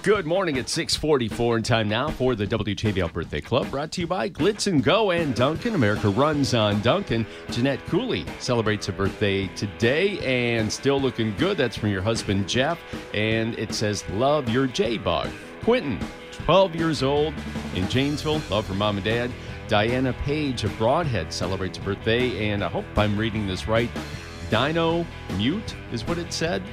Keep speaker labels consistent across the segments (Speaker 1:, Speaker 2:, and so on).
Speaker 1: Good morning at 6:44 and time now for the WJBL Birthday Club, brought to you by Glitz & Go and Dunkin'. America runs on Dunkin'. Jeanette Cooley celebrates her birthday today and still looking good. That's from your husband, Jeff. And it says, love your J-Bug. Quentin, 12 years old in Janesville. Love her mom and dad. Diana Page of Broadhead celebrates her birthday. And I hope I'm reading this right. Dino Mute is what it said.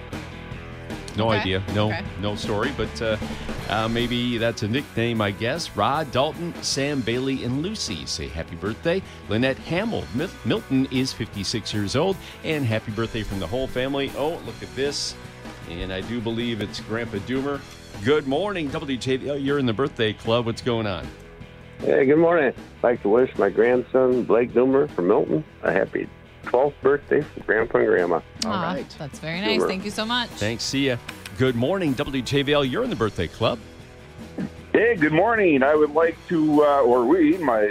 Speaker 1: No idea. No story, but maybe that's a nickname, I guess. Rod, Dalton, Sam, Bailey, and Lucy say happy birthday. Lynette Hamill, Milton is 56 years old, and happy birthday from the whole family. Oh, look at this. And I do believe it's Grandpa Doomer. Good morning, WJBL. You're in the birthday club. What's going on?
Speaker 2: Hey, good morning. I'd like to wish my grandson, Blake Doomer from Milton, a happy 12th birthday from Grandpa and Grandma.
Speaker 1: All right.
Speaker 3: That's very nice. Thank you so much.
Speaker 1: Thanks. See ya. Good morning, WJBL. You're in the birthday club.
Speaker 4: Hey, good morning. I would like to, my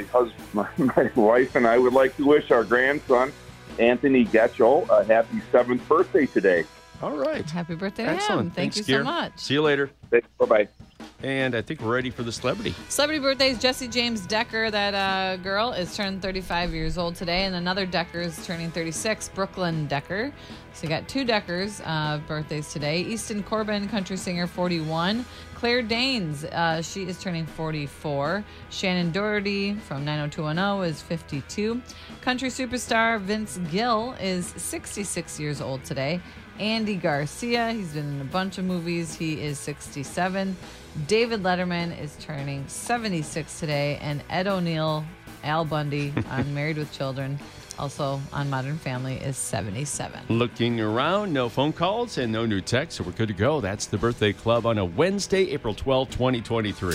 Speaker 4: wife and I would like to wish our grandson, Anthony Getchell, a happy 7th birthday today.
Speaker 1: All right.
Speaker 3: Happy birthday to
Speaker 1: Excellent.
Speaker 3: him. Thank
Speaker 1: Thanks,
Speaker 3: you so
Speaker 1: Gear.
Speaker 3: much.
Speaker 1: See you later.
Speaker 4: Bye-bye.
Speaker 1: And I think we're ready for the celebrity.
Speaker 3: Celebrity birthdays. Jesse James Decker, that girl, is turning 35 years old today. And another Decker is turning 36, Brooklyn Decker. So you got two Deckers birthdays today. Easton Corbin, country singer, 41. Claire Danes, she is turning 44. Shannon Doherty from 90210 is 52. Country superstar Vince Gill is 66 years old today. Andy Garcia, he's been in a bunch of movies. He is 67. David Letterman is turning 76 today. And Ed O'Neill, Al Bundy on Married with Children, also on Modern Family, is 77.
Speaker 1: Looking around, no phone calls and no new texts, so we're good to go. That's the birthday club on a Wednesday, April 12, 2023.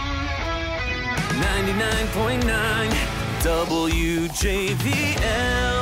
Speaker 5: 99.9 WJVL.